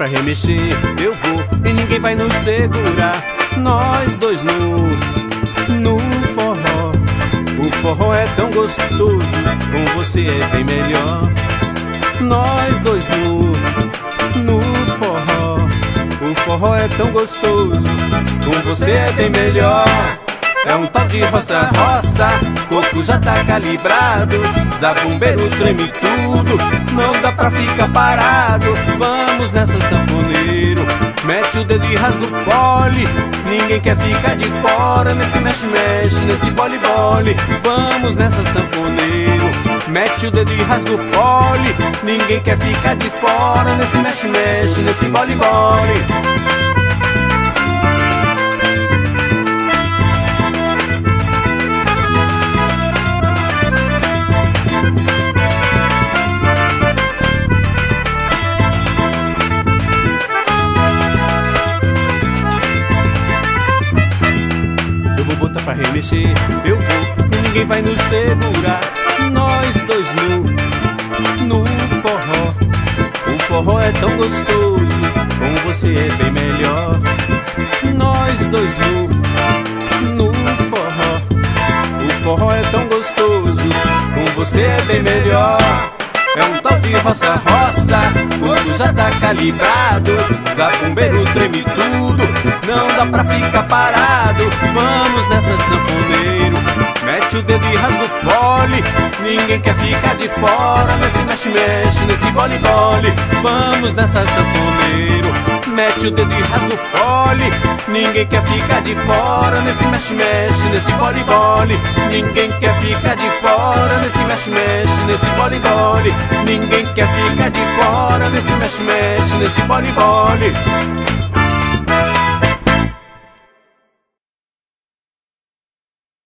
remexer, eu vou e ninguém vai nos segurar. Nós dois no forró. O forró é tão gostoso, com você é bem melhor. Nós dois no forró. O forró é tão gostoso, com você é bem melhor. É um tal de roça-roça, coco já tá calibrado, zabumbeiro treme tudo, não dá pra ficar parado. Vamos nessa, sanfoneiro, mete o dedo e rasga o fole, ninguém quer ficar de fora nesse mexe-mexe, nesse bole-bole. Vamos nessa, sanfoneiro, mete o dedo e rasga o fole, ninguém quer ficar de fora nesse mexe-mexe, nesse bole-bole. Eu vou botar pra remexer, eu vou e ninguém vai nos segurar. Nós dois no forró. O forró é tão gostoso, com você é bem melhor. Nós dois no forró. O forró é tão gostoso, com você é bem melhor. É um tal de roça-roça, quando já tá calibrado, zabumbeiro treme tudo, não dá pra ficar parado. Vamos nessa, sanfoneiro, mete o dedo e rasga o fole, ninguém quer ficar de fora nesse mexe-mexe, nesse bole-bole. Vamos nessa, sanfoneiro, mete o dedo e rasga o fole, ninguém quer ficar de fora nesse mexe-mexe, nesse bole-bole. Ninguém quer ficar de fora nesse mexe-mexe, nesse bole-bole. Ninguém quer ficar de fora nesse mexe-mexe, nesse bole-bole.